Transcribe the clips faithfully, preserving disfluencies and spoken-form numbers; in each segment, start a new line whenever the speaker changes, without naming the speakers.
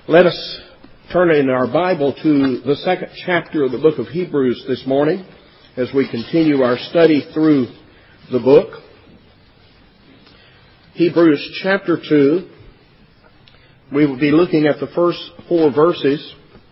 Let us turn in our Bible to the second chapter of the book of Hebrews this morning as we continue our study through the book. Hebrews chapter two. We will be looking at the first four verses.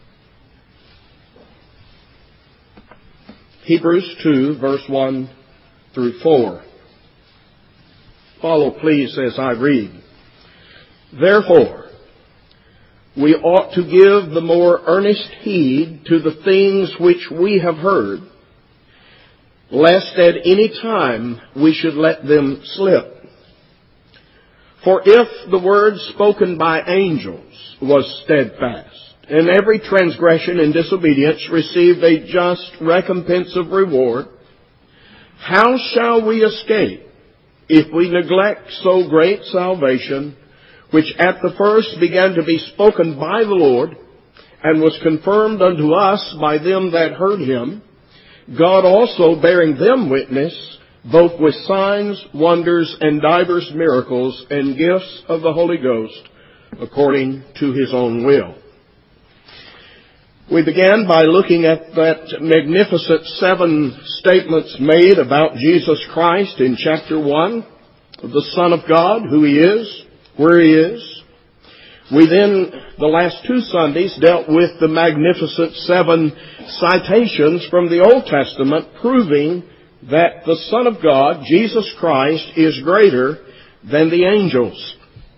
Hebrews two, verse one through four. Follow, please, as I read. Therefore, we ought to give the more earnest heed to the things which we have heard, lest at any time we should let them slip. For if the word spoken by angels was steadfast, and every transgression and disobedience received a just recompense of reward, how shall we escape if we neglect so great salvation, which at the first began to be spoken by the Lord, and was confirmed unto us by them that heard him, God also bearing them witness, both with signs, wonders, and divers miracles, and gifts of the Holy Ghost, according to his own will. We began by looking at that magnificent seven statements made about Jesus Christ in chapter one, the Son of God, who he is, where he is. We then, the last two Sundays, dealt with the magnificent seven citations from the Old Testament proving that the Son of God, Jesus Christ, is greater than the angels.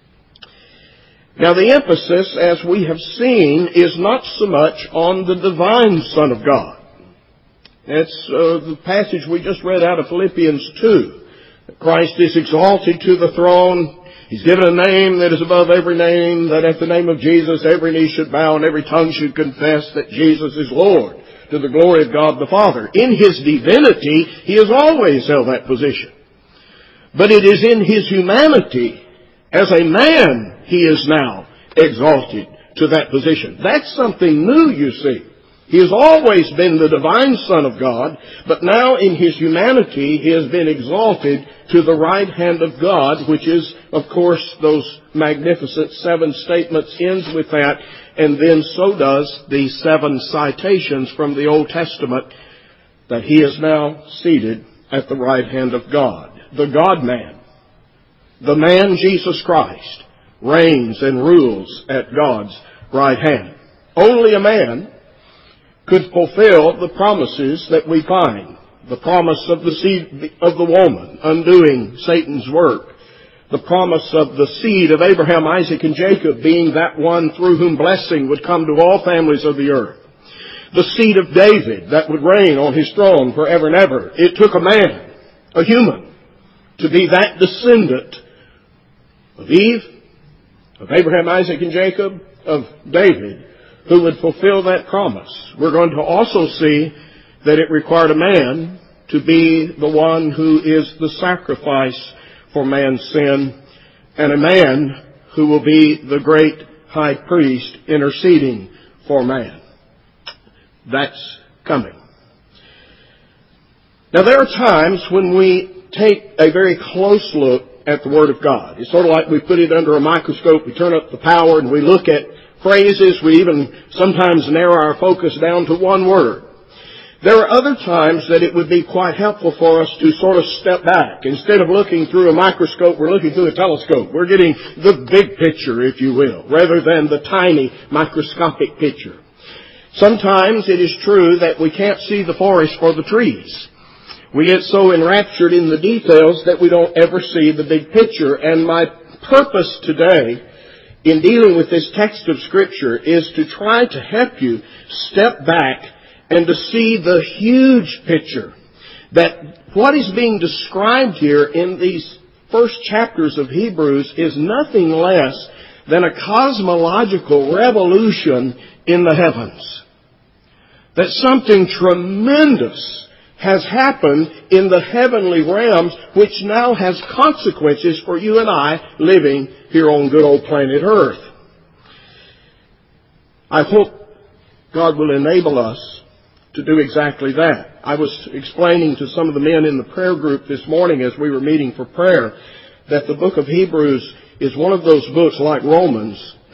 Now the emphasis, as we have seen, is not so much on the divine Son of God. It's uh, the passage we just read out of Philippians two. Christ is exalted to the throne. He's given a name that is above every name, that at the name of Jesus every knee should bow and every tongue should confess that Jesus is Lord, to the glory of God the Father. In his divinity, he has always held that position. But it is in his humanity, as a man, he is now exalted to that position. That's something new, you see. He has always been the divine Son of God, but now in his humanity, he has been exalted to the right hand of God, which is, of course, those magnificent seven statements ends with that, and then so does the seven citations from the Old Testament that he is now seated at the right hand of God. The God-man, the man Jesus Christ, reigns and rules at God's right hand. Only a man could fulfill the promises that we find. The promise of the seed of the woman, undoing Satan's work. The promise of the seed of Abraham, Isaac, and Jacob being that one through whom blessing would come to all families of the earth. The seed of David that would reign on his throne forever and ever. It took a man, a human, to be that descendant of Eve, of Abraham, Isaac, and Jacob, of David, who would fulfill that promise. We're going to also see that it required a man to be the one who is the sacrifice for man's sin, and a man who will be the great high priest interceding for man. That's coming. Now there are times when we take a very close look at the Word of God. It's sort of like we put it under a microscope, we turn up the power, and we look at phrases. We even sometimes narrow our focus down to one word. There are other times that it would be quite helpful for us to sort of step back. Instead of looking through a microscope, we're looking through a telescope. We're getting the big picture, if you will, rather than the tiny microscopic picture. Sometimes it is true that we can't see the forest for the trees. We get so enraptured in the details that we don't ever see the big picture. And my purpose today in dealing with this text of Scripture is to try to help you step back and to see the huge picture. That what is being described here in these first chapters of Hebrews is nothing less than a cosmological revolution in the heavens. That something tremendous has happened in the heavenly realms, which now has consequences for you and I living here on good old planet Earth. I hope God will enable us to do exactly that. I was explaining to some of the men in the prayer group this morning as we were meeting for prayer that the book of Hebrews is one of those books like Romans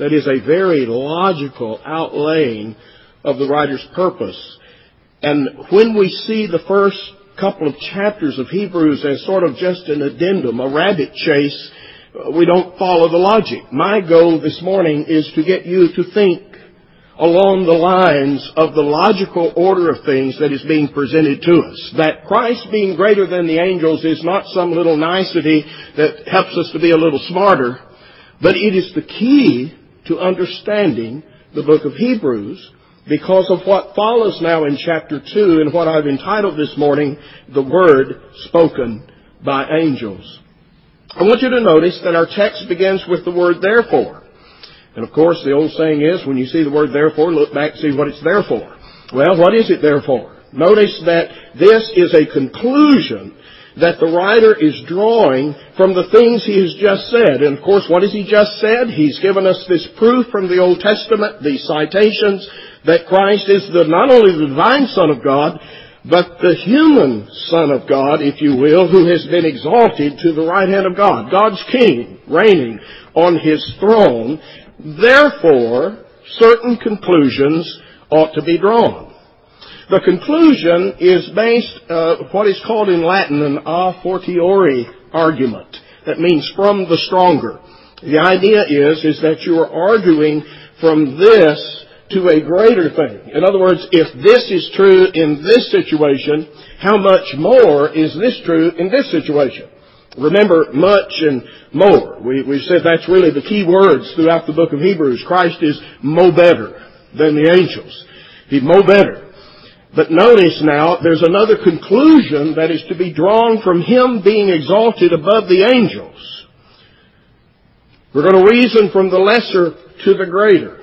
that is a very logical outlaying of the writer's purpose. And when we see the first couple of chapters of Hebrews as sort of just an addendum, a rabbit chase, we don't follow the logic. My goal this morning is to get you to think along the lines of the logical order of things that is being presented to us. That Christ being greater than the angels is not some little nicety that helps us to be a little smarter, but it is the key to understanding the book of Hebrews, because of what follows now in chapter two and what I've entitled this morning, the word spoken by angels. I want you to notice that our text begins with the word therefore. And of course the old saying is, when you see the word therefore, look back and see what it's there for. Well, what is it there for? Notice that this is a conclusion that the writer is drawing from the things he has just said. And of course, what has he just said? He's given us this proof from the Old Testament, these citations, that Christ is the, not only the divine Son of God, but the human Son of God, if you will, who has been exalted to the right hand of God. God's King, reigning on His throne. Therefore, certain conclusions ought to be drawn. The conclusion is based, uh, what is called in Latin an a fortiori argument. That means from the stronger. The idea is, is that you are arguing from this to a greater thing. In other words, if this is true in this situation, how much more is this true in this situation? Remember, much and more. We, we said that's really the key words throughout the book of Hebrews. Christ is mo better than the angels. He's mo better. But notice now, there's another conclusion that is to be drawn from Him being exalted above the angels. We're going to reason from the lesser to the greater.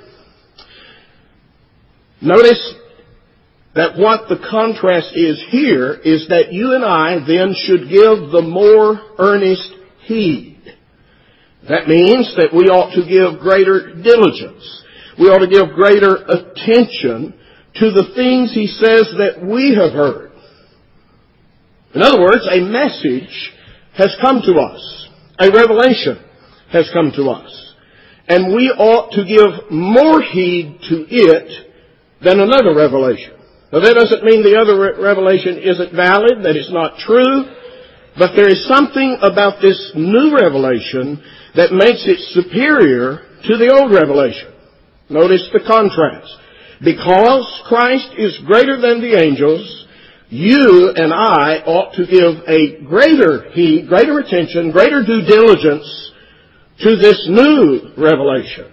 Notice that what the contrast is here is that you and I then should give the more earnest heed. That means that we ought to give greater diligence. We ought to give greater attention to the things He says that we have heard. In other words, a message has come to us. A revelation has come to us. And we ought to give more heed to it than another revelation. Now, that doesn't mean the other re- revelation isn't valid, that it's not true, but there is something about this new revelation that makes it superior to the old revelation. Notice the contrast. Because Christ is greater than the angels, you and I ought to give a greater heed, greater attention, greater due diligence to this new revelation.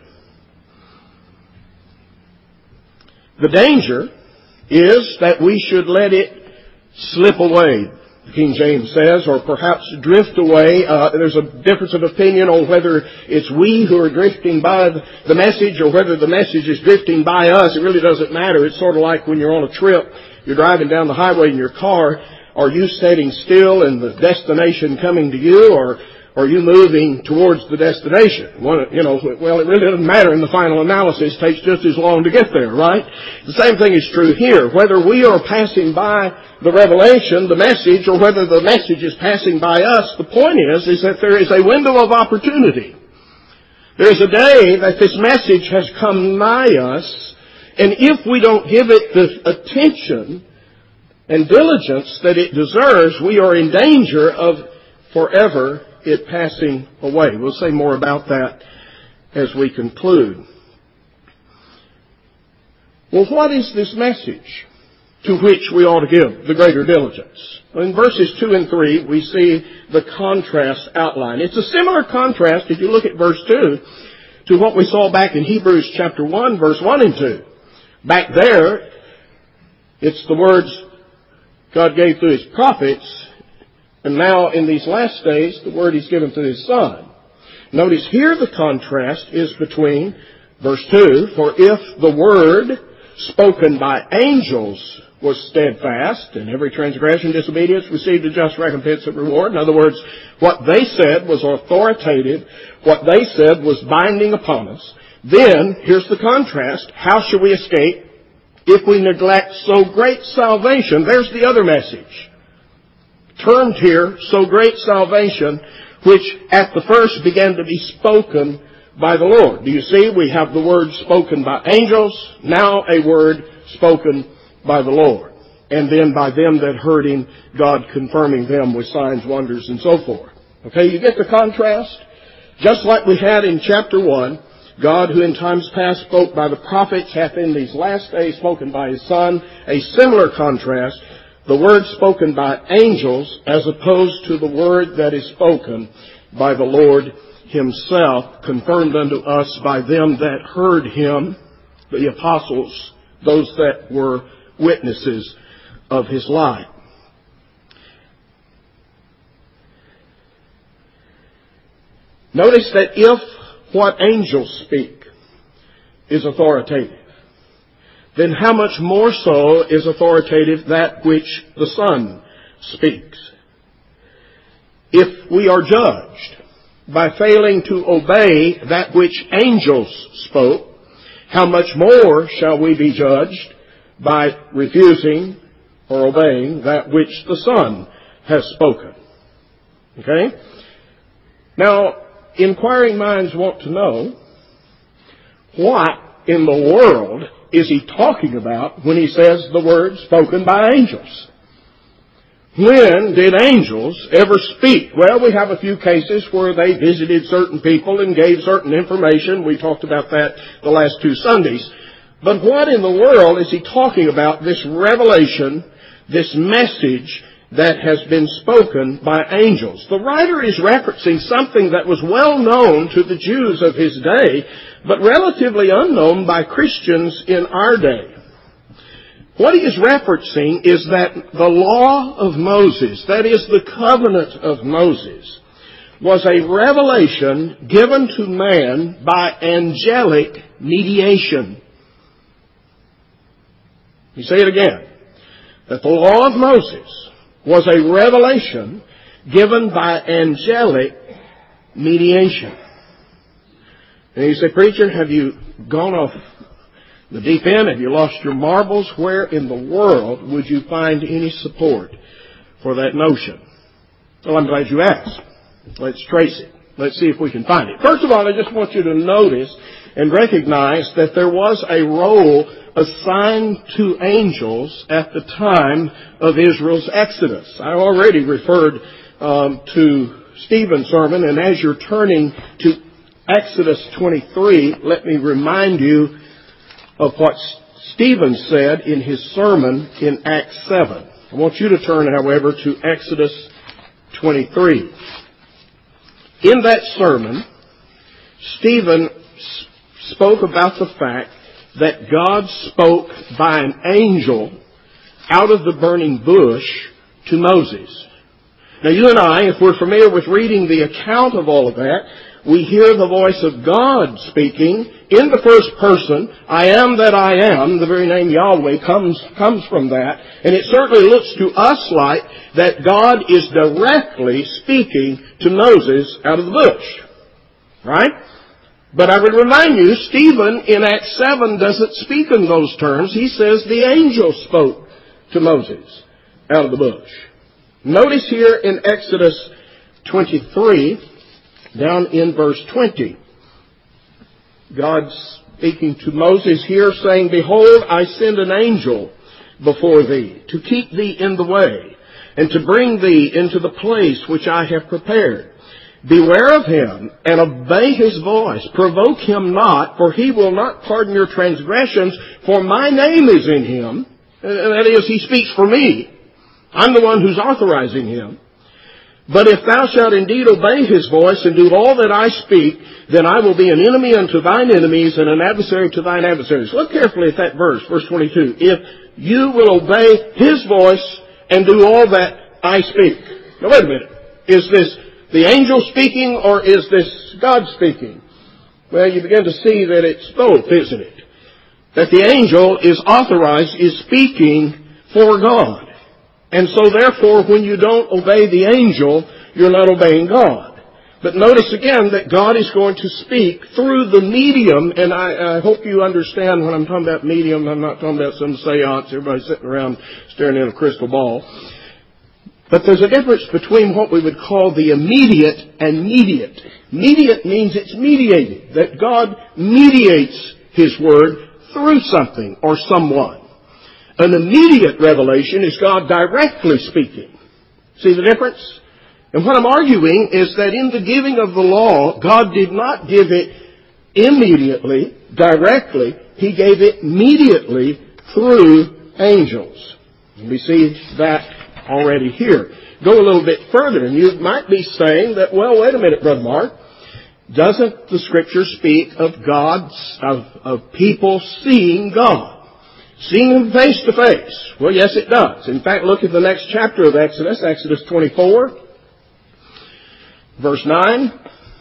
The danger is that we should let it slip away, King James says, or perhaps drift away. Uh, there's a difference of opinion on whether it's we who are drifting by the message or whether the message is drifting by us. It really doesn't matter. It's sort of like when you're on a trip, you're driving down the highway in your car. Are you sitting still and the destination coming to you, or are you moving towards the destination? One, you know, well, it really doesn't matter in the final analysis. It takes just as long to get there, right? The same thing is true here. Whether we are passing by the revelation, the message, or whether the message is passing by us, the point is, is that there is a window of opportunity. There is a day that this message has come nigh us, and if we don't give it the attention and diligence that it deserves, we are in danger of forever it passing away. We'll say more about that as we conclude. Well, what is this message to which we ought to give the greater diligence? In verses two and three, we see the contrast outlined. It's a similar contrast, if you look at verse two, to what we saw back in Hebrews chapter one, verse one and two. Back there, it's the words God gave through His prophets. And now, in these last days, the word He's given to His Son. Notice here the contrast is between verse two, for if the word spoken by angels was steadfast, and every transgression, disobedience received a just recompense of reward. In other words, what they said was authoritative, what they said was binding upon us. Then, here's the contrast, how shall we escape if we neglect so great salvation? There's the other message. Termed here, so great salvation, which at the first began to be spoken by the Lord. Do you see? We have the word spoken by angels, now a word spoken by the Lord. And then by them that heard him, God confirming them with signs, wonders, and so forth. Okay, you get the contrast? Just like we had in chapter one, God, who in times past spoke by the prophets, hath in these last days spoken by his Son. A similar contrast, the word spoken by angels as opposed to the word that is spoken by the Lord himself, confirmed unto us by them that heard him, the apostles, those that were witnesses of his life. Notice that if what angels speak is authoritative, then how much more so is authoritative that which the Son speaks? If we are judged by failing to obey that which angels spoke, how much more shall we be judged by refusing or obeying that which the Son has spoken? Okay? Now, inquiring minds want to know, what in the world is he talking about when he says the word spoken by angels? When did angels ever speak? Well, we have a few cases where they visited certain people and gave certain information. We talked about that the last two Sundays. But what in the world is he talking about, this revelation, this message that has been spoken by angels? The writer is referencing something that was well known to the Jews of his day, but relatively unknown by Christians in our day. What he is referencing is that the law of Moses, that is the covenant of Moses, was a revelation given to man by angelic mediation. Let me say it again. That the law of Moses was a revelation given by angelic mediation. And you say, preacher, have you gone off the deep end? Have you lost your marbles? Where in the world would you find any support for that notion? Well, I'm glad you asked. Let's trace it. Let's see if we can find it. First of all, I just want you to notice and recognize that there was a role assigned to angels at the time of Israel's Exodus. I already referred um, to Stephen's sermon, and as you're turning to Exodus twenty-three, let me remind you of what Stephen said in his sermon in Acts seven. I want you to turn, however, to Exodus twenty-three. In that sermon, Stephen spoke about the fact that God spoke by an angel out of the burning bush to Moses. Now you and I, if we're familiar with reading the account of all of that, we hear the voice of God speaking in the first person. I am that I am. The very name Yahweh comes, comes from that. And it certainly looks to us like that God is directly speaking to Moses out of the bush. Right? But I would remind you, Stephen in Acts seven doesn't speak in those terms. He says the angel spoke to Moses out of the bush. Notice here in Exodus twenty-three, down in verse twenty, God speaking to Moses here, saying, Behold, I send an angel before thee, to keep thee in the way, and to bring thee into the place which I have prepared. Beware of him, and obey his voice. Provoke him not, for he will not pardon your transgressions, for my name is in him. And that is, he speaks for me. I'm the one who's authorizing him. But if thou shalt indeed obey his voice and do all that I speak, then I will be an enemy unto thine enemies and an adversary to thine adversaries. Look carefully at that verse, verse twenty-two. If you will obey his voice and do all that I speak. Now wait a minute. Is this the angel speaking or is this God speaking? Well, you begin to see that it's both, isn't it? That the angel is authorized, is speaking for God. And so therefore, when you don't obey the angel, you're not obeying God. But notice again that God is going to speak through the medium, and I, I hope you understand when I'm talking about medium, I'm not talking about some seance, everybody sitting around staring at a crystal ball. But there's a difference between what we would call the immediate and mediate. Mediate means it's mediated, that God mediates His Word through something or someone. An immediate revelation is God directly speaking. See the difference? And what I'm arguing is that in the giving of the law, God did not give it immediately, directly. He gave it mediately through angels. And we see that already here. Go a little bit further, and you might be saying that, well, wait a minute, Brother Mark. Doesn't the Scripture speak of God's, of, of people seeing God? Seeing Him face to face? Well, yes, it does. In fact, look at the next chapter of Exodus, Exodus twenty-four, verse nine.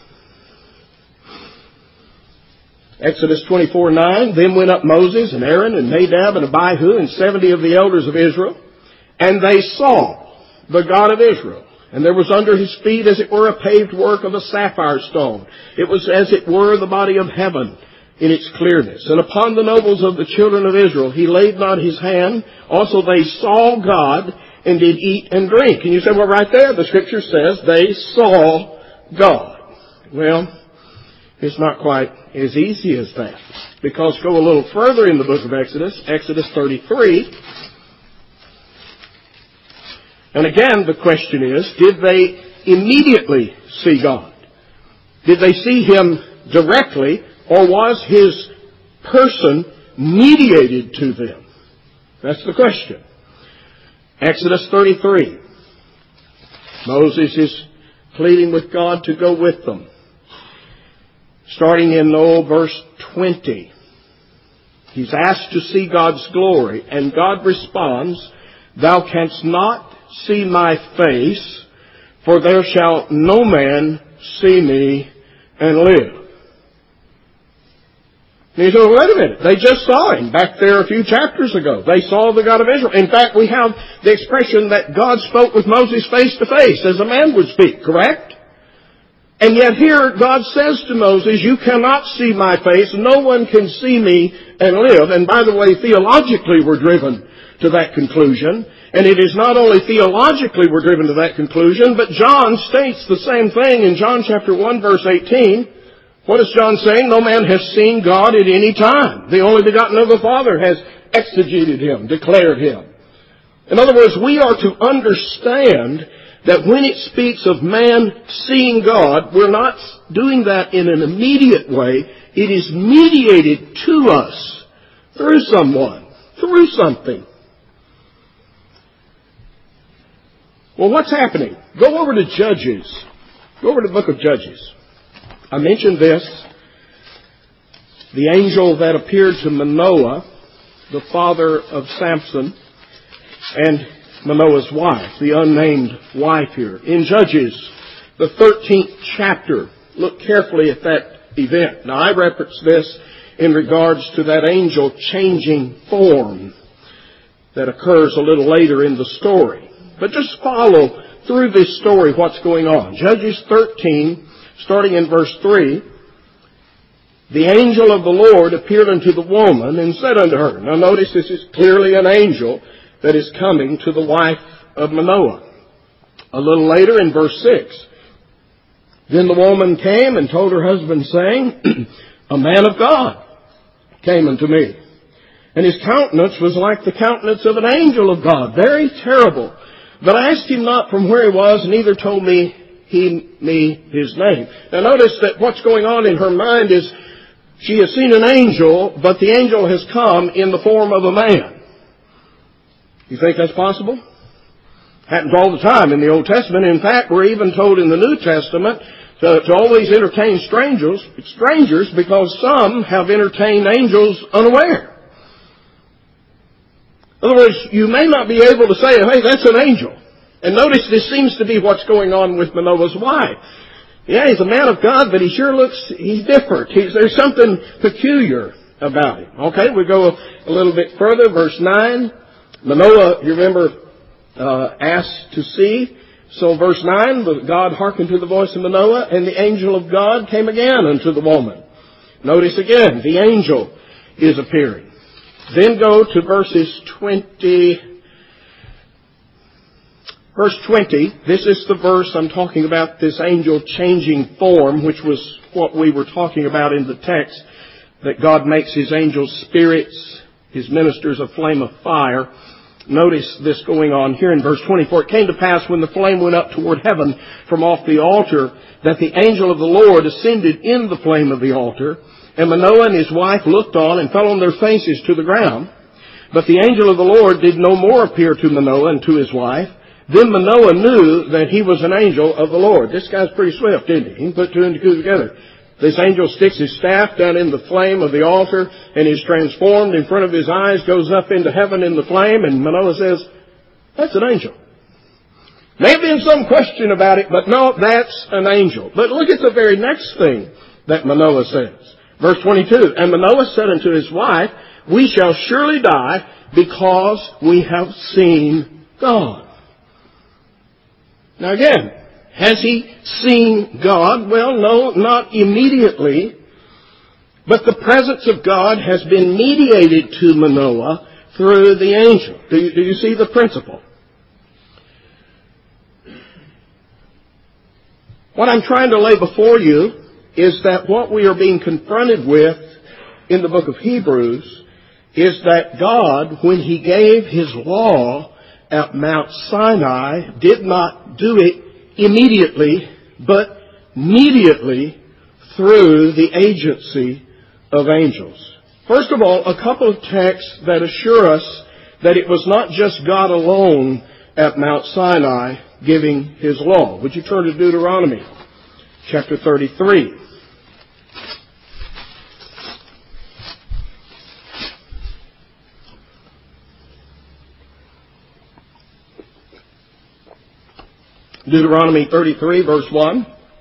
Exodus twenty-four, nine. Then went up Moses and Aaron and Nadab and Abihu and seventy of the elders of Israel, and they saw the God of Israel. And there was under His feet as it were a paved work of a sapphire stone. It was as it were the body of heaven in its clearness. And upon the nobles of the children of Israel He laid not His hand. Also they saw God and did eat and drink. And you say, well, right there the Scripture says they saw God. Well, it's not quite as easy as that. Because go a little further in the book of Exodus, Exodus thirty-three. And again, the question is, did they immediately see God? Did they see Him directly, or was His person mediated to them? That's the question. Exodus thirty-three. Moses is pleading with God to go with them. Starting in oh, verse twenty. He's asked to see God's glory, and God responds, "Thou canst not see my face, for there shall no man see me and live." And you say, well, wait a minute. They just saw Him back there a few chapters ago. They saw the God of Israel. In fact, we have the expression that God spoke with Moses face to face as a man would speak, correct? And yet here God says to Moses, you cannot see my face. No one can see me and live. And by the way, theologically we're driven to that conclusion. And it is not only theologically we're driven to that conclusion, but John states the same thing in John chapter one verse eighteen. What is John saying? No man has seen God at any time. The only begotten of the Father has exegeted Him, declared Him. In other words, we are to understand that when it speaks of man seeing God, we're not doing that in an immediate way. It is mediated to us through someone, through something. Well, what's happening? Go over to Judges. Go over to the book of Judges. I mentioned this. The angel that appeared to Manoah, the father of Samson, and Manoah's wife, the unnamed wife here. In Judges, the thirteenth chapter, look carefully at that event. Now, I reference this in regards to that angel changing form that occurs a little later in the story. But just follow through this story what's going on. Judges thirteen, starting in verse three, the angel of the Lord appeared unto the woman and said unto her. Now notice this is clearly an angel that is coming to the wife of Manoah. A little later in verse six, then the woman came and told her husband, saying, a man of God came unto me, and his countenance was like the countenance of an angel of God, very terrible. But I asked him not from where he was, neither told me he me his name. Now notice that what's going on in her mind is she has seen an angel, but the angel has come in the form of a man. You think that's possible? Happens all the time in the Old Testament. In fact, we're even told in the New Testament to, to always entertain strangers, strangers because some have entertained angels unaware. In other words, you may not be able to say, hey, that's an angel. And notice this seems to be what's going on with Manoah's wife. Yeah, he's a man of God, but he sure looks, he's different. He's, there's something peculiar about him. Okay, we go a little bit further. Verse nine. Manoah, you remember, uh, asked to see. So verse nine, God hearkened to the voice of Manoah, and the angel of God came again unto the woman. Notice again, the angel is appearing. Then go to verses twenty, Verse twenty, this is the verse I'm talking about, this angel changing form, which was what we were talking about in the text, that God makes His angels spirits, His ministers a flame of fire. Notice this going on here in verse twenty. For it came to pass when the flame went up toward heaven from off the altar, that the angel of the Lord ascended in the flame of the altar, and Manoah and his wife looked on and fell on their faces to the ground. But the angel of the Lord did no more appear to Manoah and to his wife. Then Manoah knew that he was an angel of the Lord. This guy's pretty swift, isn't he? He can put two and two together. This angel sticks his staff down in the flame of the altar and is transformed in front of his eyes, goes up into heaven in the flame, and Manoah says, that's an angel. May have been some question about it, but no, that's an angel. But look at the very next thing that Manoah says. Verse twenty-two, and Manoah said unto his wife, we shall surely die because we have seen God. Now again, has he seen God? Well, no, not immediately. But the presence of God has been mediated to Manoah through the angel. Do you, do you see the principle? What I'm trying to lay before you is that what we are being confronted with in the book of Hebrews is that God, when He gave His law at Mount Sinai, did not do it immediately, but mediately through the agency of angels. First of all, a couple of texts that assure us that it was not just God alone at Mount Sinai giving His law. Would you turn to Deuteronomy chapter thirty-three? Deuteronomy thirty-three, verse one.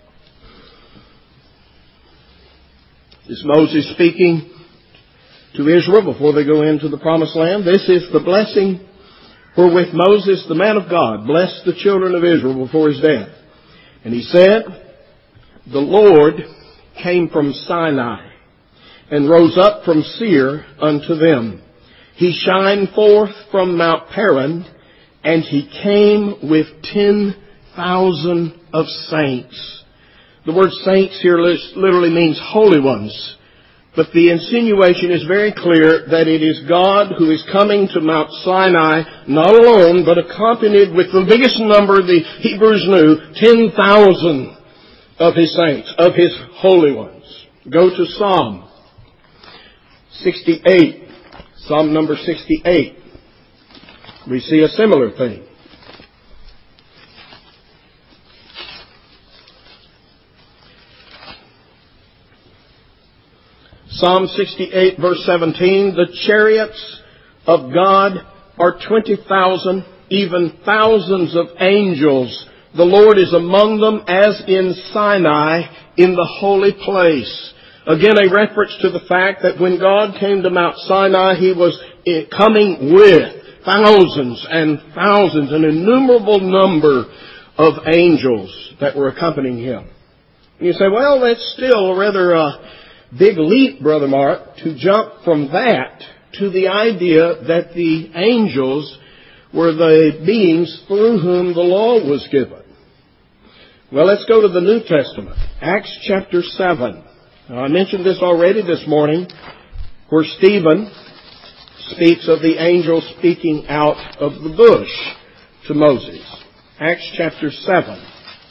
This is Moses speaking to Israel before they go into the promised land. This is the blessing wherewith Moses, the man of God, blessed the children of Israel before his death. And he said, the Lord came from Sinai and rose up from Seir unto them. He shined forth from Mount Paran, and He came with ten thousand of saints. The word saints here literally means holy ones. But the insinuation is very clear that it is God who is coming to Mount Sinai, not alone, but accompanied with the biggest number the Hebrews knew, ten thousand of His saints, of His holy ones. Go to Psalm sixty-eight. Psalm number sixty-eight. We see a similar thing. Psalm sixty-eight, verse seventeen, the chariots of God are twenty thousand, even thousands of angels. The Lord is among them as in Sinai, in the holy place. Again, a reference to the fact that when God came to Mount Sinai, He was coming with thousands and thousands, an innumerable number of angels that were accompanying Him. And you say, well, that's still a rather uh, big leap, Brother Mark, to jump from that to the idea that the angels were the beings through whom the law was given. Well, let's go to the New Testament. Acts chapter seven. Now, I mentioned this already this morning, where Stephen speaks of the angel speaking out of the bush to Moses. Acts chapter seven.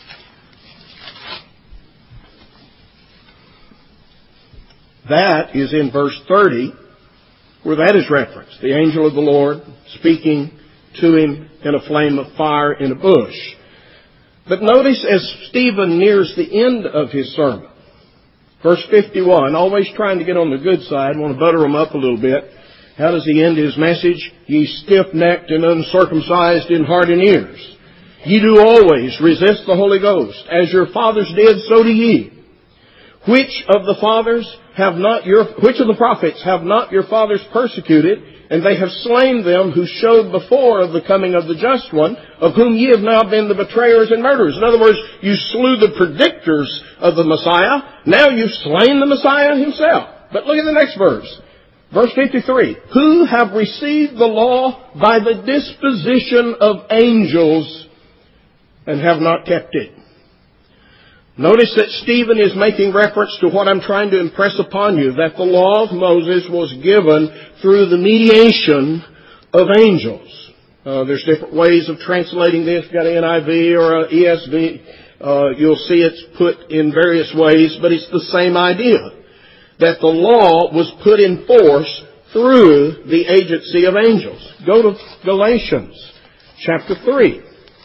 That is in verse thirty, where that is referenced. The angel of the Lord speaking to him in a flame of fire in a bush. But notice as Stephen nears the end of his sermon, verse fifty-one, always trying to get on the good side, want to butter him up a little bit. How does he end his message? Ye stiff-necked and uncircumcised in heart and ears. Ye do always resist the Holy Ghost. As your fathers did, so do ye. Which of the fathers have not your, which of the prophets have not your fathers persecuted? And they have slain them who showed before of the coming of the just one, of whom ye have now been the betrayers and murderers. In other words, you slew the predictors of the Messiah. Now you've slain the Messiah Himself. But look at the next verse. Verse fifty-three. Who have received the law by the disposition of angels and have not kept it. Notice that Stephen is making reference to what I'm trying to impress upon you, that the law of Moses was given through the mediation of angels. Uh, there's different ways of translating this. You've got an N I V or an E S V. Uh, you'll see it's put in various ways, but it's the same idea, that the law was put in force through the agency of angels. Go to Galatians chapter three.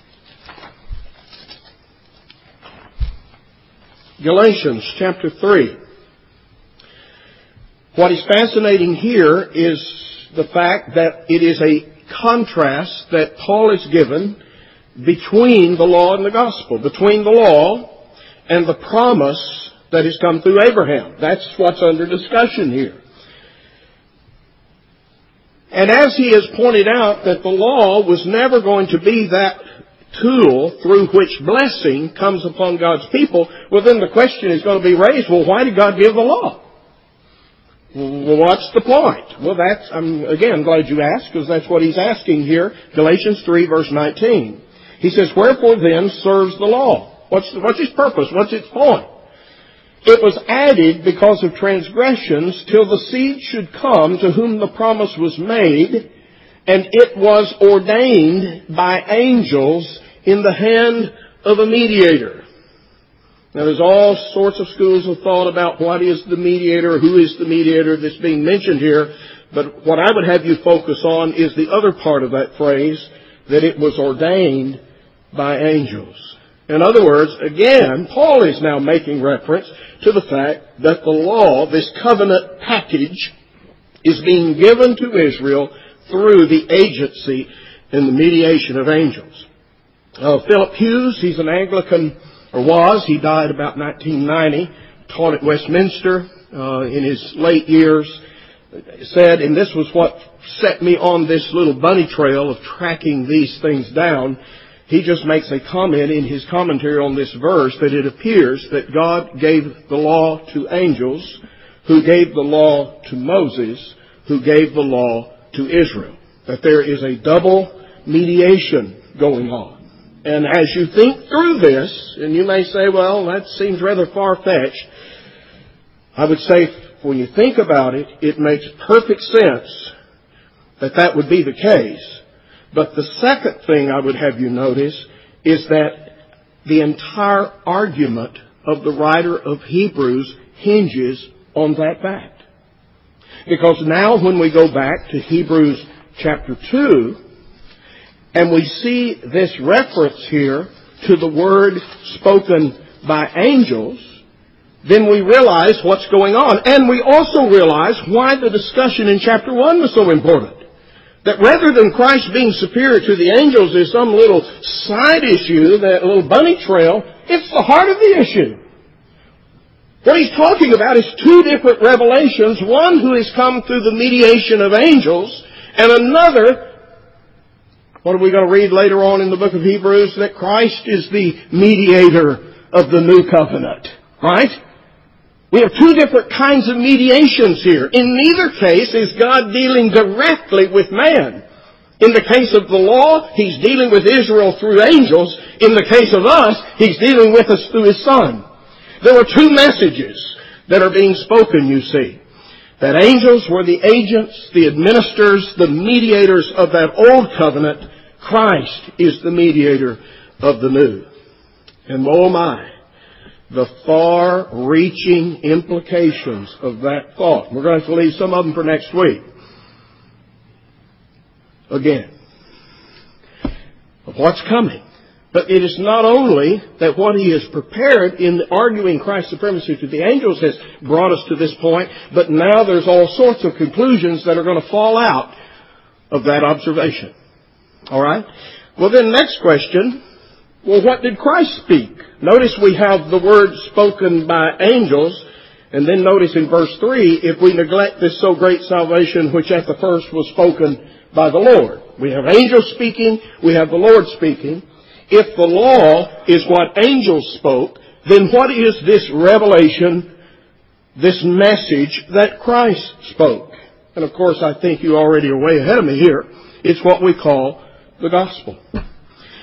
Galatians chapter three. What is fascinating here is the fact that it is a contrast that Paul is given between the law and the gospel, between the law and the promise that has come through Abraham. That's what's under discussion here. And as he has pointed out that the law was never going to be that tool through which blessing comes upon God's people, well then the question is going to be raised, well why did God give the law? Well, what's the point? Well, that's, I'm again glad you asked, because that's what he's asking here. Galatians three verse nineteen. He says, wherefore then serves the law? What's, what's its purpose? What's its point? It was added because of transgressions till the seed should come to whom the promise was made, and it was ordained by angels in the hand of a mediator. Now there's all sorts of schools of thought about what is the mediator, who is the mediator that's being mentioned here, but what I would have you focus on is the other part of that phrase, that it was ordained by angels. In other words, again, Paul is now making reference to the fact that the law, this covenant package, is being given to Israel through the agency and the mediation of angels. Uh, Philip Hughes, he's an Anglican, or was, he died about nineteen ninety, taught at Westminster uh, in his late years, said, and this was what set me on this little bunny trail of tracking these things down, he just makes a comment in his commentary on this verse that it appears that God gave the law to angels, who gave the law to Moses, who gave the law to Israel. That there is a double mediation going on. And as you think through this, and you may say, well, that seems rather far-fetched, I would say when you think about it, it makes perfect sense that that would be the case. But the second thing I would have you notice is that the entire argument of the writer of Hebrews hinges on that fact. Because now when we go back to Hebrews chapter two, and we see this reference here to the word spoken by angels, then we realize what's going on. And we also realize why the discussion in chapter one was so important. That rather than Christ being superior to the angels is some little side issue, that little bunny trail, it's the heart of the issue. What he's talking about is two different revelations, one who has come through the mediation of angels, and another, what are we going to read later on in the book of Hebrews? That Christ is the mediator of the new covenant. Right? We have two different kinds of mediations here. In neither case is God dealing directly with man. In the case of the law, He's dealing with Israel through angels. In the case of us, He's dealing with us through His Son. There were two messages that are being spoken, you see. That angels were the agents, the administrators, the mediators of that old covenant. Christ is the mediator of the new. And oh my, the far-reaching implications of that thought. We're going to have to leave some of them for next week. Again, of what's coming. But it is not only that what He has prepared in arguing Christ's supremacy to the angels has brought us to this point, but now there's all sorts of conclusions that are going to fall out of that observation. All right? Well, then next question, well, what did Christ speak? Notice we have the word spoken by angels, and then notice in verse three, if we neglect this so great salvation which at the first was spoken by the Lord. We have angels speaking, we have the Lord speaking. If the law is what angels spoke, then what is this revelation, this message that Christ spoke? And of course, I think you already are way ahead of me here. It's what we call the gospel.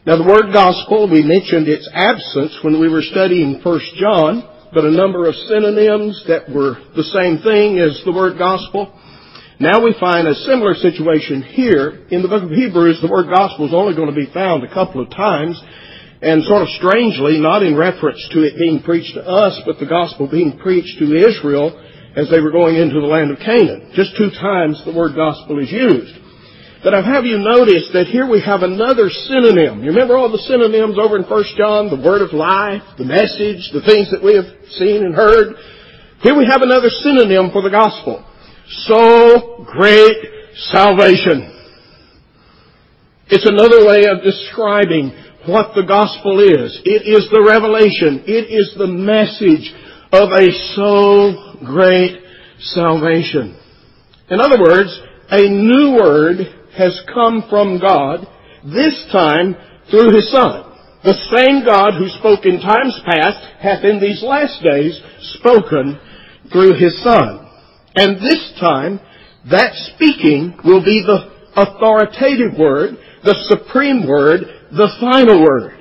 Now the word gospel, we mentioned its absence when we were studying First John, but a number of synonyms that were the same thing as the word gospel. Now we find a similar situation here. In the book of Hebrews, the word gospel is only going to be found a couple of times, and sort of strangely, not in reference to it being preached to us, but the gospel being preached to Israel as they were going into the land of Canaan. Just two times the word gospel is used. But I'll have you notice that here we have another synonym. You remember all the synonyms over in First John? The word of life, the message, the things that we have seen and heard. Here we have another synonym for the gospel. So great salvation. It's another way of describing what the gospel is. It is the revelation. It is the message of a so great salvation. In other words, a new word has come from God, this time through His Son. The same God who spoke in times past hath in these last days spoken through His Son. And this time, that speaking will be the authoritative word, the supreme word, the final word.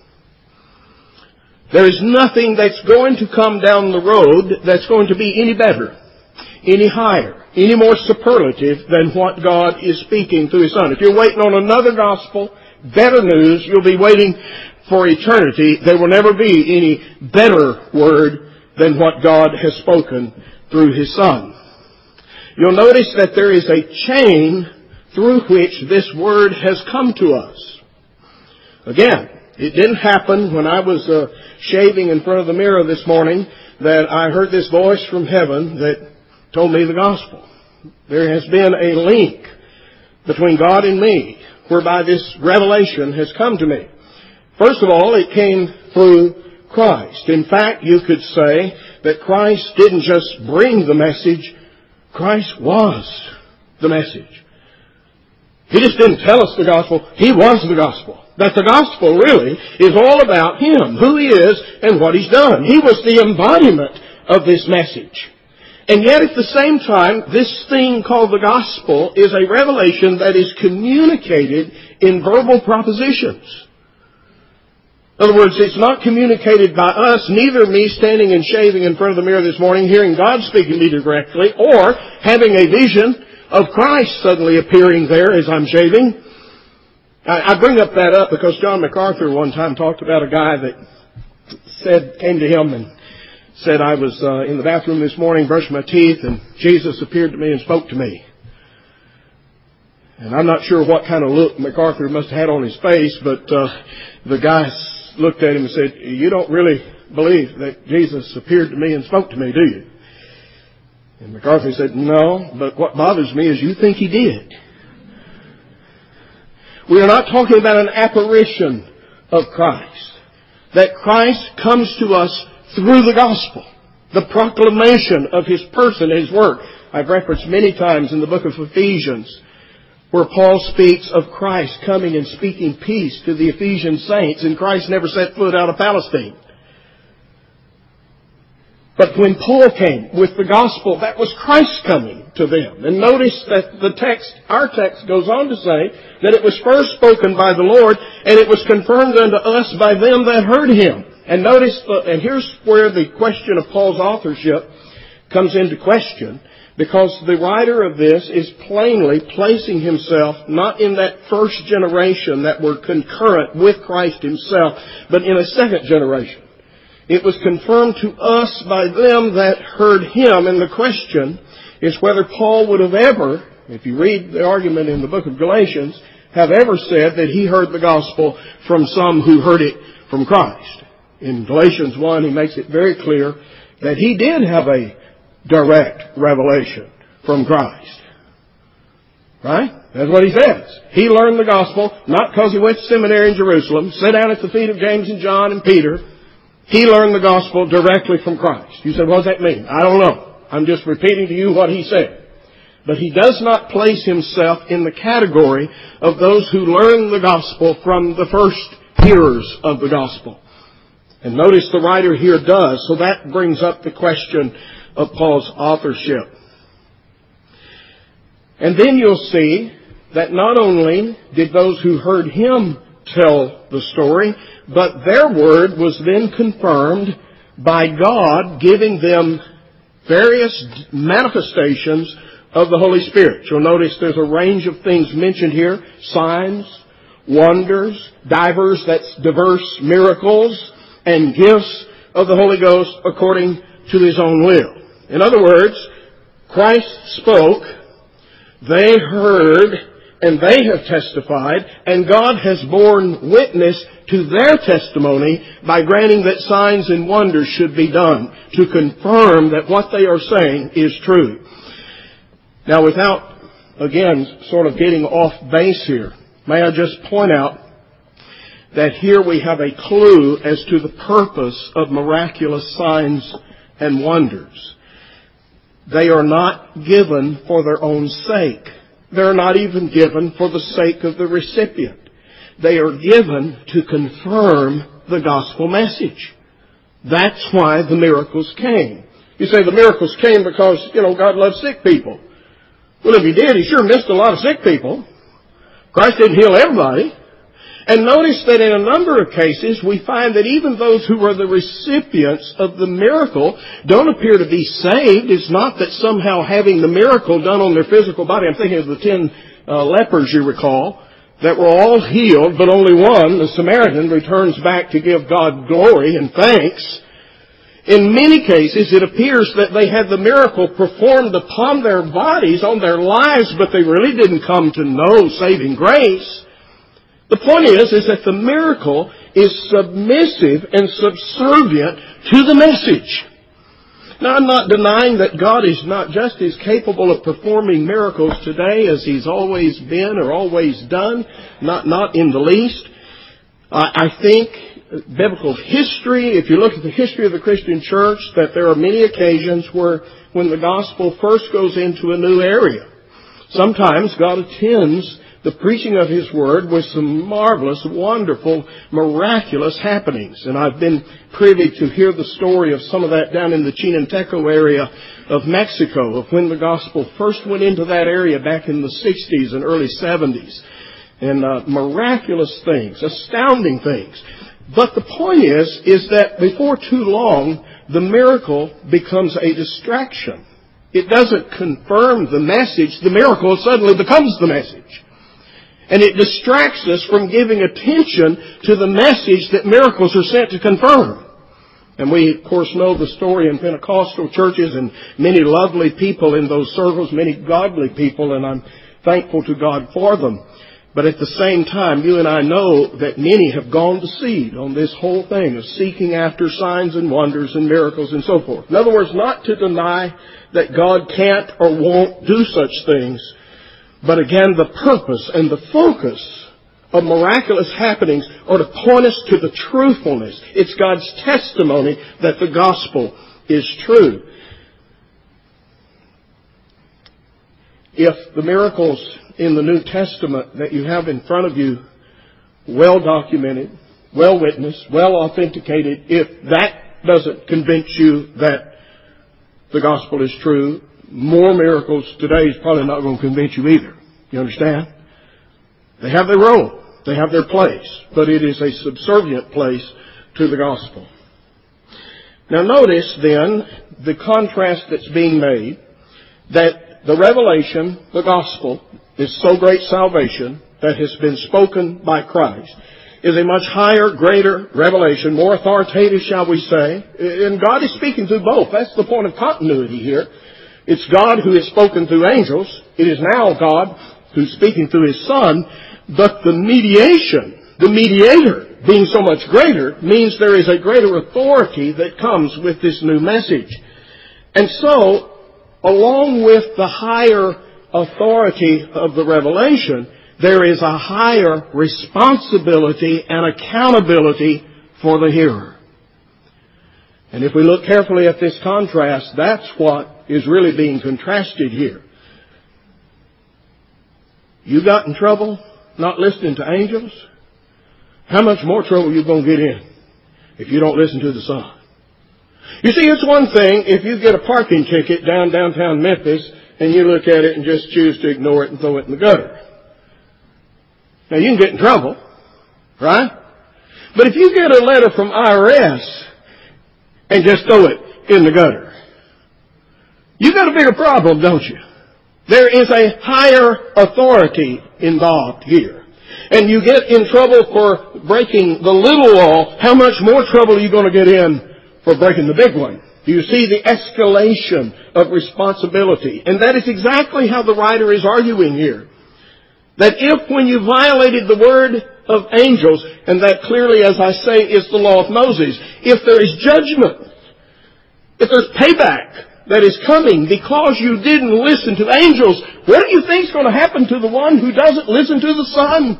There is nothing that's going to come down the road that's going to be any better, any higher, any more superlative than what God is speaking through His Son. If you're waiting on another gospel, better news, you'll be waiting for eternity. There will never be any better word than what God has spoken through His Son. You'll notice that there is a chain through which this word has come to us. Again, it didn't happen when I was uh, shaving in front of the mirror this morning that I heard this voice from heaven that told me the gospel. There has been a link between God and me whereby this revelation has come to me. First of all, it came through Christ. In fact, you could say that Christ didn't just bring the message, Christ was the message. He just didn't tell us the gospel, He was the gospel. That the gospel really is all about Him, who He is, and what He's done. He was the embodiment of this message. And yet at the same time, this thing called the gospel is a revelation that is communicated in verbal propositions. In other words, it's not communicated by us, neither me standing and shaving in front of the mirror this morning, hearing God speaking to me directly, or having a vision of Christ suddenly appearing there as I'm shaving. I bring up that up because John MacArthur one time talked about a guy that said, came to him and said, I was uh, in the bathroom this morning brushing my teeth and Jesus appeared to me and spoke to me. And I'm not sure what kind of look MacArthur must have had on his face, but uh, the guy looked at him and said, you don't really believe that Jesus appeared to me and spoke to me, do you? And MacArthur said, no, but what bothers me is you think He did. We are not talking about an apparition of Christ. That Christ comes to us through the gospel. The proclamation of His person and His work. I've referenced many times in the book of Ephesians where Paul speaks of Christ coming and speaking peace to the Ephesian saints, and Christ never set foot out of Palestine. But when Paul came with the gospel, that was Christ coming to them. And notice that the text, our text goes on to say that it was first spoken by the Lord, and it was confirmed unto us by them that heard Him. And notice, the, and here's where the question of Paul's authorship comes into question, because the writer of this is plainly placing himself not in that first generation that were concurrent with Christ Himself, but in a second generation. It was confirmed to us by them that heard Him. And the question is whether Paul would have ever, if you read the argument in the book of Galatians, have ever said that he heard the gospel from some who heard it from Christ. In Galatians one, he makes it very clear that he did have a direct revelation from Christ. Right? That's what he says. He learned the gospel not because he went to seminary in Jerusalem, sat down at the feet of James and John and Peter. He learned the gospel directly from Christ. You said, what does that mean? I don't know. I'm just repeating to you what he said. But he does not place himself in the category of those who learn the gospel from the first hearers of the gospel. And notice the writer here does. So that brings up the question of Paul's authorship. And then you'll see that not only did those who heard him tell the story, but their word was then confirmed by God giving them various manifestations of the Holy Spirit. You'll notice there's a range of things mentioned here: signs, wonders, divers, that's diverse miracles, and gifts of the Holy Ghost according to His own will. In other words, Christ spoke, they heard, and they have testified, and God has borne witness to their testimony by granting that signs and wonders should be done to confirm that what they are saying is true. Now, without, again, sort of getting off base here, may I just point out that here we have a clue as to the purpose of miraculous signs and wonders. They are not given for their own sake. They're not even given for the sake of the recipient. They are given to confirm the gospel message. That's why the miracles came. You say the miracles came because, you know, God loves sick people. Well, if He did, He sure missed a lot of sick people. Christ didn't heal everybody. And notice that in a number of cases, we find that even those who were the recipients of the miracle don't appear to be saved. It's not that somehow having the miracle done on their physical body, I'm thinking of the ten uh, lepers, you recall, that were all healed, but only one, the Samaritan, returns back to give God glory and thanks. In many cases, it appears that they had the miracle performed upon their bodies, on their lives, but they really didn't come to know saving grace. The point is, is that the miracle is submissive and subservient to the message. Now, I'm not denying that God is not just as capable of performing miracles today as He's always been or always done. Not, not in the least. I, I think biblical history, if you look at the history of the Christian church, that there are many occasions where when the gospel first goes into a new area, sometimes God attends the preaching of His Word with some marvelous, wonderful, miraculous happenings. And I've been privy to hear the story of some of that down in the Chinanteco area of Mexico, of when the gospel first went into that area back in the sixties and early seventies. And uh, miraculous things, astounding things. But the point is, is that before too long, the miracle becomes a distraction. It doesn't confirm the message. The miracle suddenly becomes the message. And it distracts us from giving attention to the message that miracles are sent to confirm. And we, of course, know the story in Pentecostal churches and many lovely people in those circles, many godly people, and I'm thankful to God for them. But at the same time, you and I know that many have gone to seed on this whole thing of seeking after signs and wonders and miracles and so forth. In other words, not to deny that God can't or won't do such things, but again, the purpose and the focus of miraculous happenings are to point us to the truthfulness. It's God's testimony that the gospel is true. If the miracles in the New Testament that you have in front of you, well documented, well witnessed, well authenticated, if that doesn't convince you that the gospel is true, more miracles today is probably not going to convince you either. You understand? They have their role. They have their place. But it is a subservient place to the gospel. Now notice then the contrast that's being made, that the revelation, the gospel, is so great salvation that has been spoken by Christ, is a much higher, greater revelation, more authoritative, shall we say. And God is speaking through both. That's the point of continuity here. It's God who is spoken through angels. It is now God who's speaking through His Son. But the mediation, the mediator, being so much greater, means there is a greater authority that comes with this new message. And so, along with the higher authority of the revelation, there is a higher responsibility and accountability for the hearer. And if we look carefully at this contrast, that's what is really being contrasted here. You got in trouble not listening to angels? How much more trouble are you going to get in if you don't listen to the Son? You see, it's one thing if you get a parking ticket down downtown Memphis and you look at it and just choose to ignore it and throw it in the gutter. Now, you can get in trouble. Right? But if you get a letter from I R S and just throw it in the gutter, you got a bigger problem, don't you? There is a higher authority involved here. And you get in trouble for breaking the little law, how much more trouble are you going to get in for breaking the big one? Do you see the escalation of responsibility? And that is exactly how the writer is arguing here. That if when you violated the word of angels, and that clearly, as I say, is the law of Moses, if there is judgment, if there's payback that is coming because you didn't listen to angels, what do you think is going to happen to the one who doesn't listen to the Son?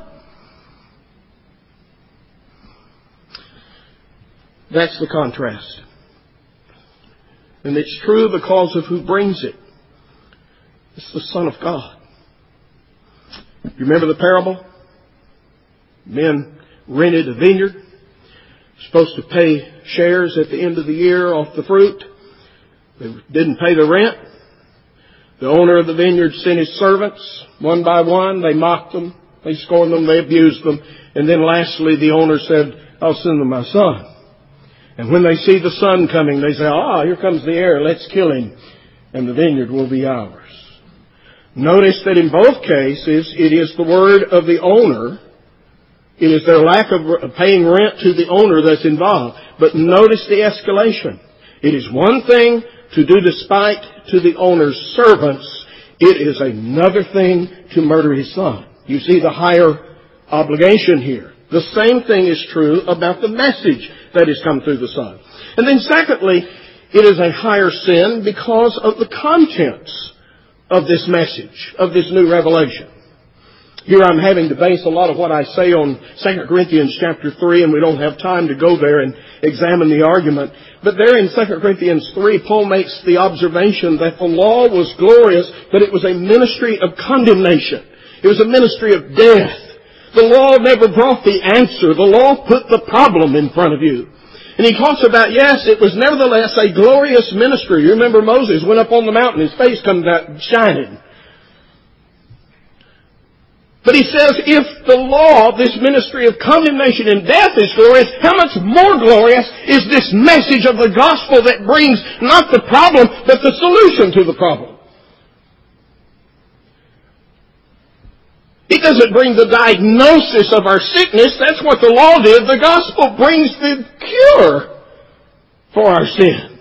That's the contrast. And it's true because of who brings it. It's the Son of God. You remember the parable? Men rented a vineyard, supposed to pay shares at the end of the year off the fruit. They didn't pay the rent. The owner of the vineyard sent his servants one by one. They mocked them. They scorned them. They abused them. And then lastly, the owner said, I'll send them my son. And when they see the son coming, they say, ah, here comes the heir. Let's kill him. And the vineyard will be ours. Notice that in both cases, it is the word of the owner. It is their lack of paying rent to the owner that's involved. But notice the escalation. It is one thing to do despite to the owner's servants. It is another thing to murder his son. You see the higher obligation here. The same thing is true about the message that has come through the Son. And then secondly, it is a higher sin because of the contents of this message, of this new revelation. Here I'm having to base a lot of what I say on Second Corinthians chapter three, and we don't have time to go there and examine the argument. But there in Second Corinthians three, Paul makes the observation that the law was glorious, but it was a ministry of condemnation. It was a ministry of death. The law never brought the answer. The law put the problem in front of you. And he talks about, yes, it was nevertheless a glorious ministry. You remember Moses went up on the mountain, his face comes out shining. But he says, if the law, this ministry of condemnation and death is glorious, how much more glorious is this message of the gospel that brings not the problem, but the solution to the problem? It doesn't bring the diagnosis of our sickness. That's what the law did. The gospel brings the cure for our sin.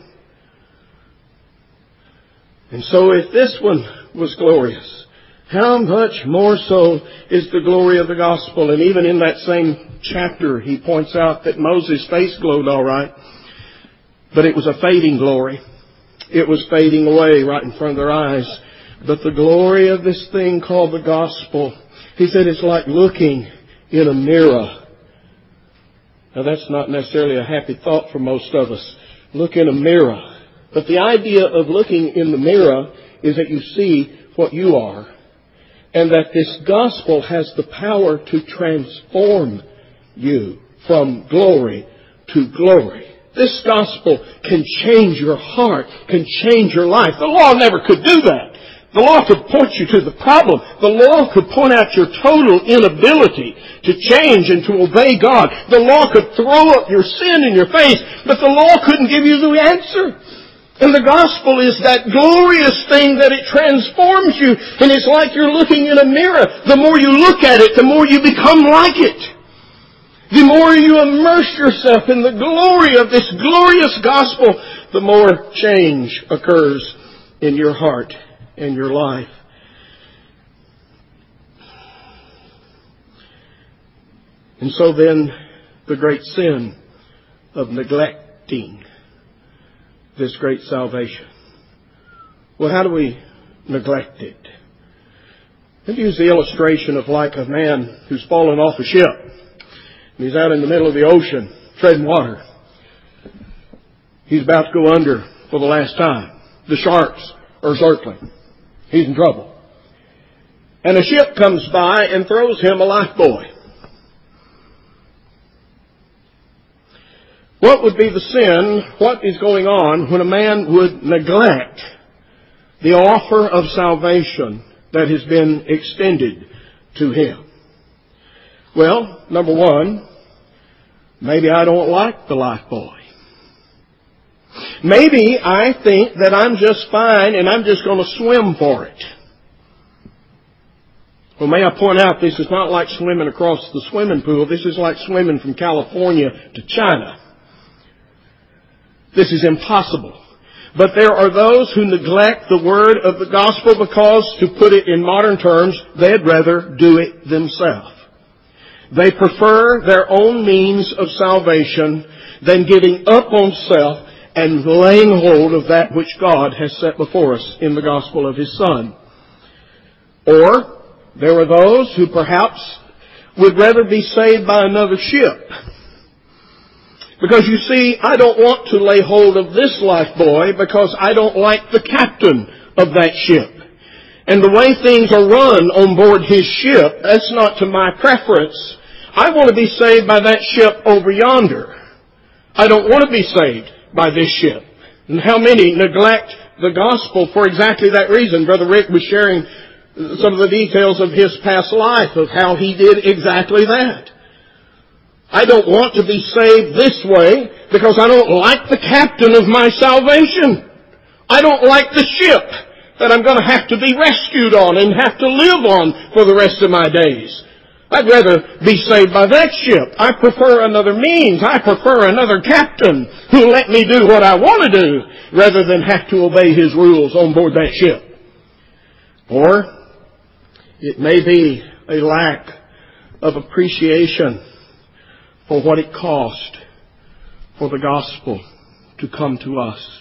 And so if this one was glorious, how much more so is the glory of the gospel? And even in that same chapter, he points out that Moses' face glowed all right, but it was a fading glory. It was fading away right in front of their eyes. But the glory of this thing called the gospel, he said, it's like looking in a mirror. Now that's not necessarily a happy thought for most of us. Look in a mirror. But the idea of looking in the mirror is that you see what you are. And that this gospel has the power to transform you from glory to glory. This gospel can change your heart, can change your life. The law never could do that. The law could point you to the problem. The law could point out your total inability to change and to obey God. The law could throw up your sin in your face, but the law couldn't give you the answer. And the gospel is that glorious thing that it transforms you. And it's like you're looking in a mirror. The more you look at it, the more you become like it. The more you immerse yourself in the glory of this glorious gospel, the more change occurs in your heart and your life. And so then, the great sin of neglecting this great salvation. Well, how do we neglect it? Let me use the illustration of like a man who's fallen off a ship. And he's out in the middle of the ocean, treading water. He's about to go under for the last time. The sharks are circling. He's in trouble. And a ship comes by and throws him a life buoy. What would be the sin? What is going on when a man would neglect the offer of salvation that has been extended to him? Well, number one, maybe I don't like the life buoy. Maybe I think that I'm just fine and I'm just going to swim for it. Well, may I point out, this is not like swimming across the swimming pool. This is like swimming from California to China. This is impossible. But there are those who neglect the word of the gospel because, to put it in modern terms, they'd rather do it themselves. They prefer their own means of salvation than giving up on self and laying hold of that which God has set before us in the gospel of His Son. Or there are those who perhaps would rather be saved by another ship. Because you see, I don't want to lay hold of this life buoy because I don't like the captain of that ship. And the way things are run on board his ship, that's not to my preference. I want to be saved by that ship over yonder. I don't want to be saved by this ship. And how many neglect the gospel for exactly that reason? Brother Rick was sharing some of the details of his past life, of how he did exactly that. I don't want to be saved this way because I don't like the captain of my salvation. I don't like the ship that I'm going to have to be rescued on and have to live on for the rest of my days. I'd rather be saved by that ship. I prefer another means. I prefer another captain who let me do what I want to do rather than have to obey his rules on board that ship. Or it may be a lack of appreciation for what it cost for the gospel to come to us.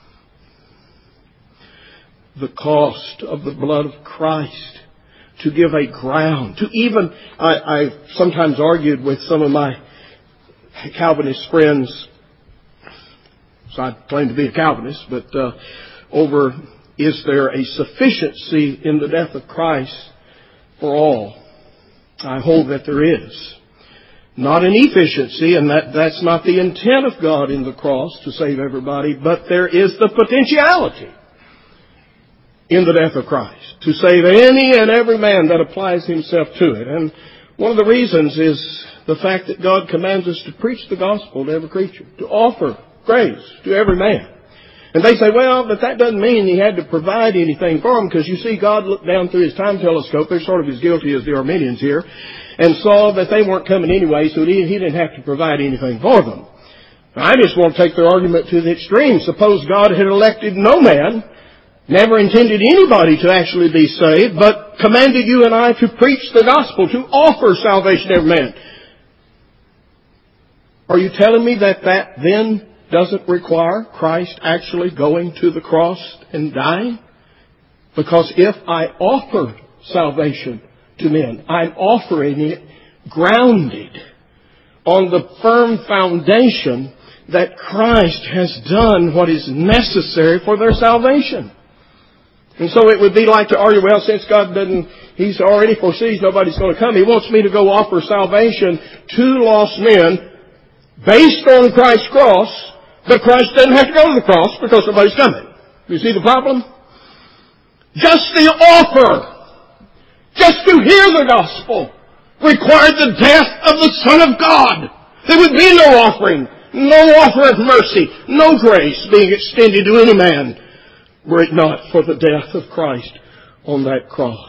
The cost of the blood of Christ to give a ground, to even, I, I sometimes argued with some of my Calvinist friends, so I claim to be a Calvinist, but uh, over, is there a sufficiency in the death of Christ for all? I hold that there is. Not an efficiency, and that, that's not the intent of God in the cross to save everybody, but there is the potentiality in the death of Christ to save any and every man that applies himself to it. And one of the reasons is the fact that God commands us to preach the gospel to every creature, to offer grace to every man. And they say, well, but that doesn't mean He had to provide anything for them, because you see, God looked down through His time telescope, they're sort of as guilty as the Arminians here, and saw that they weren't coming anyway, so He, he didn't have to provide anything for them. I just want to take their argument to the extreme. Suppose God had elected no man, never intended anybody to actually be saved, but commanded you and I to preach the gospel, to offer salvation to every man. Are you telling me that that then doesn't require Christ actually going to the cross and dying? Because if I offer salvation to men, I'm offering it grounded on the firm foundation that Christ has done what is necessary for their salvation. And so it would be like to argue, well, since God doesn't, He's already foresees nobody's going to come, He wants me to go offer salvation to lost men based on Christ's cross, but Christ doesn't have to go to the cross because nobody's coming. You see the problem? Just the offer, just to hear the gospel, required the death of the Son of God. There would be no offering, no offer of mercy, no grace being extended to any man, were it not for the death of Christ on that cross.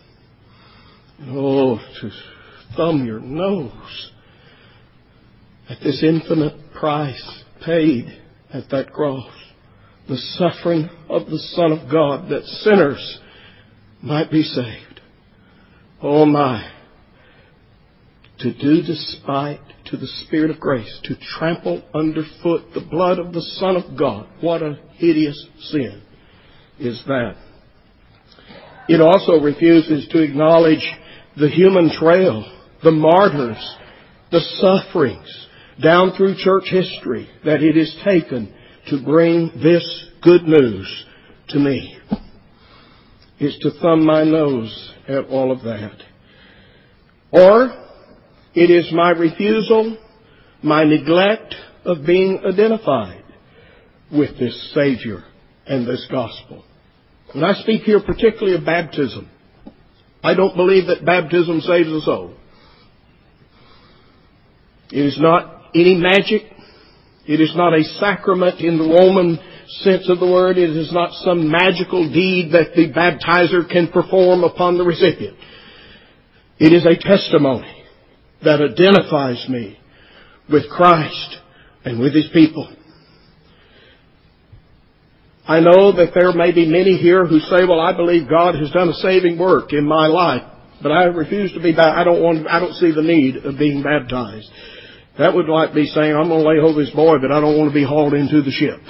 Oh, to thumb your nose at this infinite price paid at that cross. The suffering of the Son of God, that sinners might be saved. Oh my. To do despite to the Spirit of grace, to trample underfoot the blood of the Son of God. What a hideous sin is that. It also refuses to acknowledge the human trail, the martyrs, the sufferings down through church history that it has taken to bring this good news to me. It's to thumb my nose at all of that. Or it is my refusal, my neglect of being identified with this Savior and this gospel. And I speak here particularly of baptism. I don't believe that baptism saves a soul. It is not any magic. It is not a sacrament in the Roman sense of the word. It is not some magical deed that the baptizer can perform upon the recipient. It is a testimony that identifies me with Christ and with His people. I know that there may be many here who say, well, I believe God has done a saving work in my life, but I refuse to be baptized. I don't want, I don't see the need of being baptized. That would like be saying, I'm going to lay hold of this boy, but I don't want to be hauled into the ship.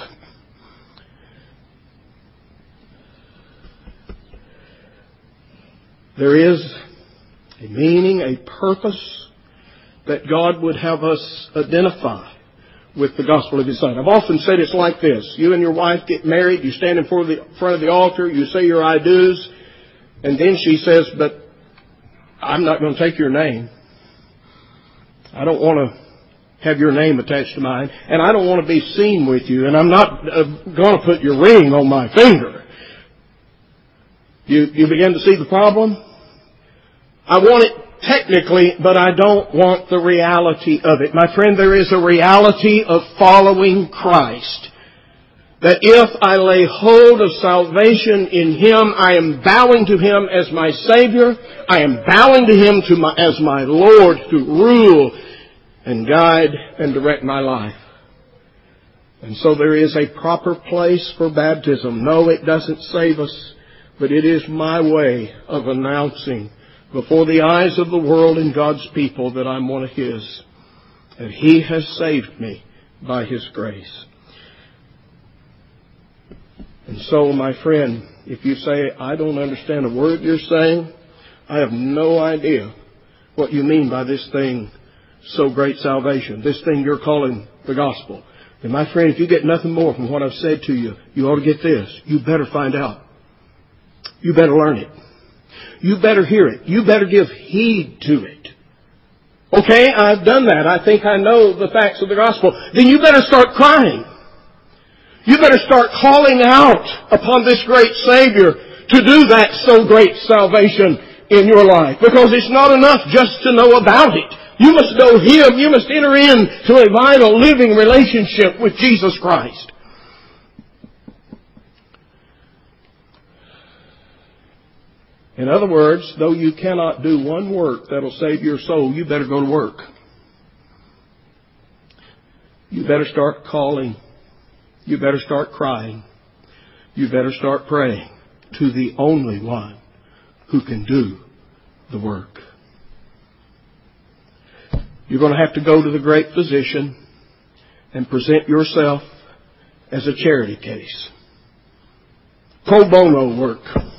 There is a meaning, a purpose that God would have us identify with the gospel of His Son. I've often said it's like this. You and your wife get married, you stand in front of the, front of the altar, you say your I do's, and then she says, but I'm not going to take your name. I don't want to have your name attached to mine, and I don't want to be seen with you, and I'm not uh, going to put your ring on my finger. You, you begin to see the problem? I want it technically, but I don't want the reality of it. My friend, there is a reality of following Christ. That if I lay hold of salvation in Him, I am bowing to Him as my Savior. I am bowing to Him to my, as my Lord to rule and guide and direct my life. And so there is a proper place for baptism. No, it doesn't save us, but it is my way of announcing before the eyes of the world and God's people that I'm one of His. And He has saved me by His grace. And so, my friend, if you say, I don't understand a word you're saying, I have no idea what you mean by this thing, so great salvation, this thing you're calling the gospel, then my friend, if you get nothing more from what I've said to you, you ought to get this. You better find out. You better learn it. You better hear it. You better give heed to it. Okay, I've done that. I think I know the facts of the gospel. Then you better start crying. You better start calling out upon this great Savior to do that so great salvation in your life. Because it's not enough just to know about it. You must know Him. You must enter into a vital, living relationship with Jesus Christ. In other words, though you cannot do one work that'll save your soul, you better go to work. You better start calling. You better start crying. You better start praying to the only one who can do the work. You're going to have to go to the great physician and present yourself as a charity case. Pro bono work.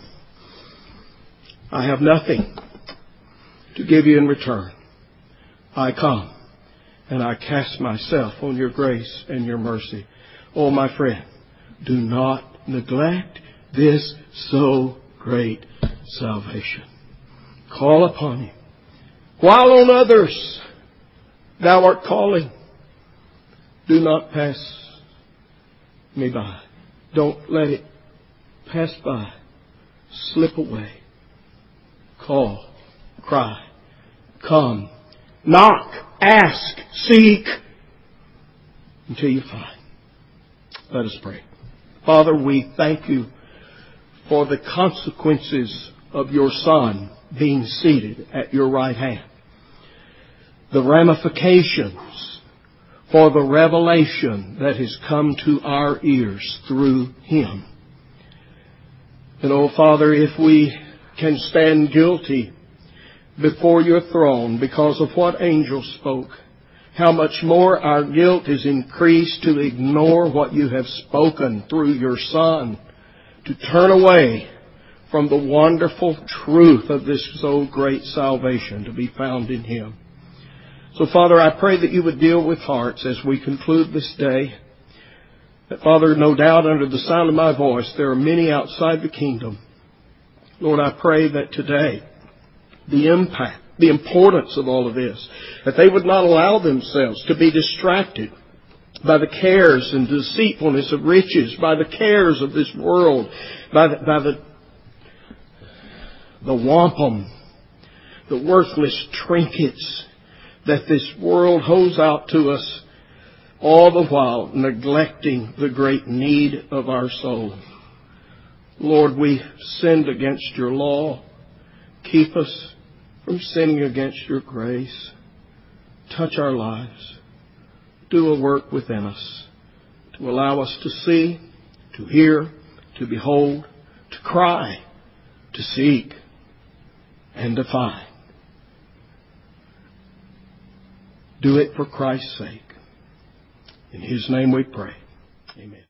I have nothing to give you in return. I come and I cast myself on your grace and your mercy. Oh, my friend, do not neglect this so great salvation. Call upon Him. While on others Thou art calling, do not pass me by. Don't let it pass by. Slip away. Call. Cry. Come. Knock. Ask. Seek. Until you find. Let us pray. Father, we thank You for the consequences of Your Son being seated at Your right hand. The ramifications for the revelation that has come to our ears through Him. And oh, Father, if we can stand guilty before Your throne because of what angels spoke, how much more our guilt is increased to ignore what You have spoken through Your Son, to turn away from the wonderful truth of this so great salvation to be found in Him. So, Father, I pray that You would deal with hearts as we conclude this day. That, Father, no doubt under the sound of my voice, there are many outside the kingdom. Lord, I pray that today, the impact, the importance of all of this, that they would not allow themselves to be distracted by the cares and deceitfulness of riches, by the cares of this world, by the, by the, the wampum, the worthless trinkets that this world holds out to us, all the while neglecting the great need of our soul. Lord, we sinned against your law. Keep us from sinning against your grace. Touch our lives. Do a work within us to allow us to see, to hear, to behold, to cry, to seek, and to find. Do it for Christ's sake. In His name we pray. Amen.